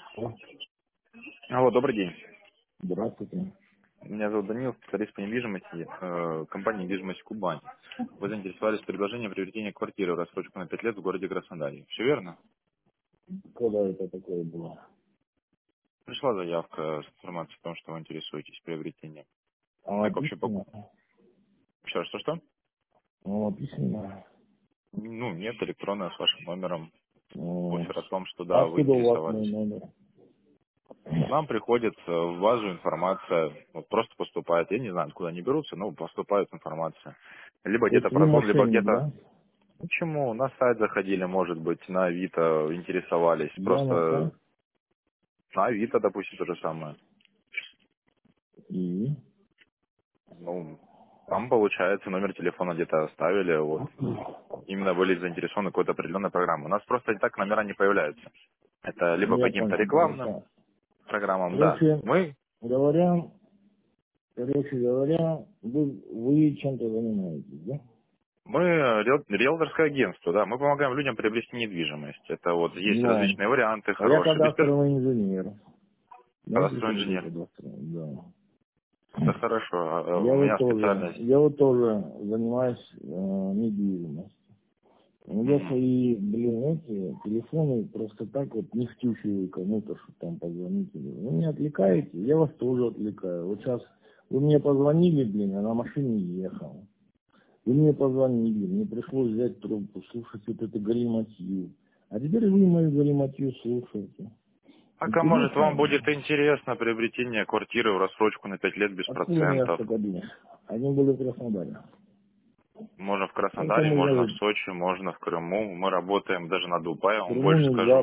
О, Алло, добрый день. здравствуйте. Меня зовут Данил, специалист по недвижимости, компания «Недвижимость Кубань». Вы заинтересовались предложением приобретения квартиры в рассрочку на 5 лет в городе Краснодаре. Все верно? Когда это такое было? Пришла заявка с информацией о том, что вы интересуетесь приобретением. Она Так вообще, письмена? еще раз, что-что? Она письмена. Ну, нет, электронная с вашим номером. Буфер о том, что да, вы Откуда у вас мой интересовались. номер? К нам приходит в базу информация, вот просто поступает. Я не знаю, откуда они берутся, но поступает информация. Либо То где-то есть вы прозвон, либо мошенник, где-то. да? Почему? На сайт заходили, может быть, на Авито интересовались. Я на Просто сайт на Авито, допустим, то же самое. и... Ну, там, получается, номер телефона где-то оставили, вот. Именно были заинтересованы какой-то определенной программой. У нас просто и так номера не появляются. Это либо по Я каким-то понял, рекламным хорошо. программам, да. Короче Мы, говоря, вы чем-то занимаетесь, да? мы риэлторское агентство, да. Мы помогаем людям приобрести недвижимость. Это вот есть Но. различные варианты А я хорошие. кадастровый инженер. Знаете, Кадастровый что такое инженер. кадастровый? Да. Это хорошо. У меня специальность. Я вот тоже занимаюсь недвижимостью. Я Мгм. свои, эти телефоны просто так вот не втюхиваю кому-то, что там позвоните. Вы меня отвлекаете, я вас тоже отвлекаю. Вот сейчас вы мне позвонили, я на машине ехал. Вы мне позвонили, мне пришлось взять трубку, слушать вот это галиматью. А теперь вы мою галиматью слушаете. А может Интересно вам вам? будет интересно приобретение квартиры в рассрочку на 5 лет без Откуда мне процентов? автокабины? Они были в Краснодаре. Можно в Это Краснодаре, можно можно в вот Сочи, можно в Крыму. Мы работаем даже на в Дубае, вам Крыму больше нельзя, скажу.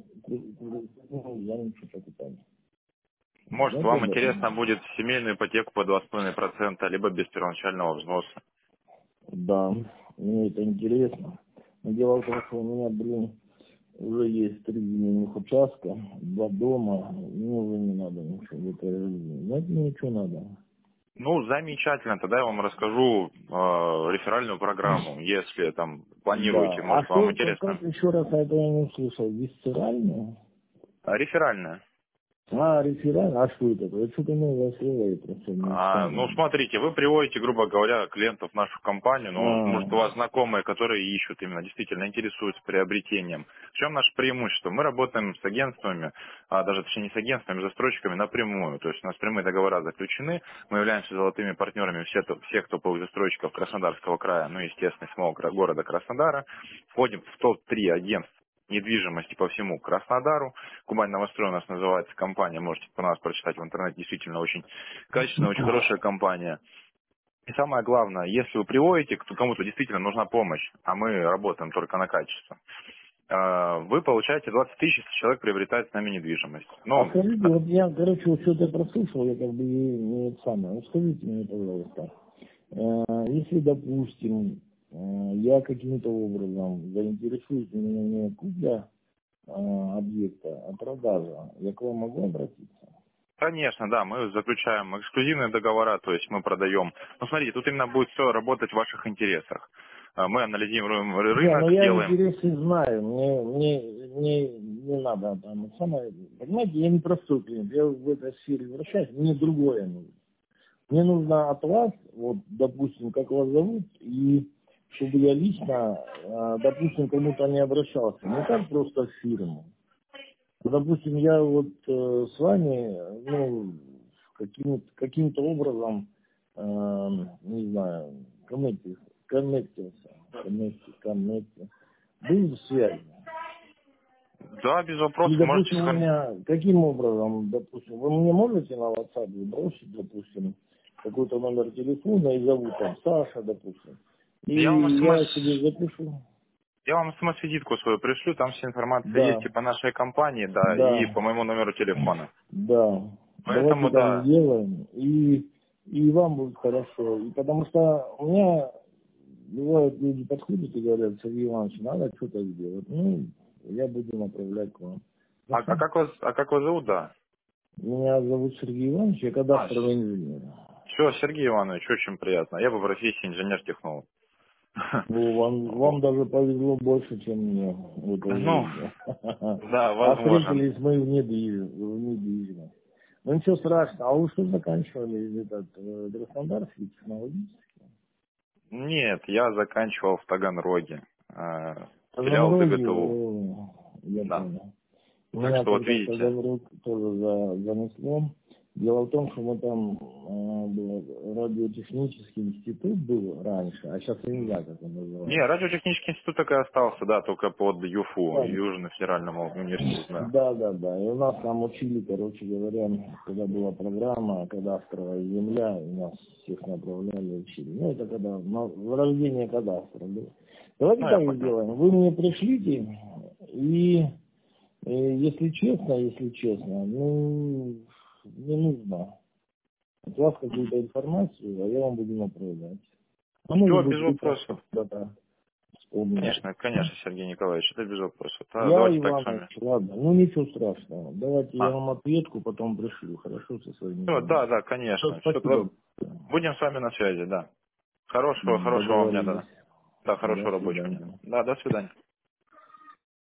нельзя ничего покупать. Может Знаете, вам интересно будет семейную ипотеку по 2,5%, либо без первоначального взноса. да, мне это интересно. Но дело в том, что у меня, уже есть 3 земельных участка, 2 дома, мне уже не надо ничего в этой жизни. Знаете, мне ничего надо. Ну, замечательно. Тогда я вам расскажу реферальную программу, если там Да. планируете, А может вам что, как интересно. еще раз, а это я не услышал, висцеральное? Реферальная. А, реферальное, а что это? Это что-то новое слово, я просто не Ну, вспомнил. смотрите, вы приводите, грубо говоря, клиентов в нашу компанию, но, может, у А, вас знакомые, которые ищут именно, действительно интересуются приобретением. В чем наше преимущество? Мы работаем с агентствами, даже, точнее, не с агентствами, а застройщиками напрямую. То есть у нас прямые договора заключены, мы являемся золотыми партнерами всех топовых застройщиков Краснодарского края, ну, естественно, самого города Краснодара. Входим в топ-3 агентств недвижимости по всему Краснодару. Кубань Новострой у нас называется компания, можете по нас прочитать в интернете, действительно очень качественная, очень хорошая компания. И самое главное, если вы приводите, кому-то действительно нужна помощь, а мы работаем только на качество, вы получаете 20 тысяч, если человек приобретает с нами недвижимость. а Ну, скажите, вот я, вот что-то прослушал, я как бы не это самое. Вот скажите мне, пожалуйста, если, допустим, я каким-то образом заинтересуюсь, у меня не купля объекта, а продажа, я к вам могу обратиться? конечно, да, мы заключаем эксклюзивные договора, то есть мы продаем. Ну, смотрите, тут именно будет все работать в ваших интересах. Мы анализируем Не, ну рынок, я делаем. интересы знаю, не надо там, самое, понимаете, я не простой клиент, я в этой сфере вращаюсь, мне другое нужно. Мне нужно от вас, вот, допустим, как вас зовут, и чтобы я лично, допустим, кому-то не обращался. Не так просто в фирму. Допустим, я вот с вами, каким-то образом, не знаю, коннектился, был в связи. Да, без И, вопросов, можете допустим, у меня, каким образом, допустим, вы мне можете на WhatsApp бросить, допустим, какой-то номер телефона и зовут там Саша, допустим. Я вам И я себе запишу. смс-визитку свою пришлю, там вся информация есть и Да, по нашей компании, да, и да, по моему номеру телефона. да. Давайте Поэтому, так да, сделаем. И вам будет хорошо. И потому что у меня бывают люди подходят и говорят, Сергей Иванович, надо что-то сделать. Ну, я буду направлять к вам. Хорошо? как вас зовут, да? Меня зовут Сергей Иванович, я кадастровый инженер. Все, Сергей Иванович, очень приятно. Я по профессии инженер-технолог. Ну, вам даже повезло больше, чем мне в этой Ну, жизни. да, А возможно. встретились мы в недвижимости. Ну, ничего страшного. А вы что заканчивали этот Краснодарский технологический? Нет, я заканчивал в Таганроге. В Филиал Таганроге, ДГТУ. я Да. понял. Так Меня что вот тогда в видите. Таганрог тоже занесло. Дело в том, что мы там радиотехнический институт был раньше, а сейчас я не знаю, как он Не, называется. радиотехнический институт так и остался, да, только под ЮФУ, Да, Южный федеральный университет, да. да, да, да. И у нас там учили, короче говоря, когда была программа кадастровая земля, и нас всех направляли, учили. Ну, это когда рождение кадастра было. Давайте Ну, я так понял. сделаем. Вы мне пришлите, и если честно, ну, не нужно от вас какую-то информацию, а я вам буду направлять. А Все, может без быть, вы там вопросов. что-то вспомните. Конечно, конечно, Сергей Николаевич, это без вопросов. Да, Я давайте так с Иванович, вами. ладно, ну ничего страшного. Давайте я А, вам ответку потом пришлю, хорошо, со своими все, да, данными. да, Все, конечно. Все, спасибо. будем с вами на связи, да. Хорошего вам дня, Договорились. да. Да, До хорошего рабочего дня. свидания. Да, до свидания.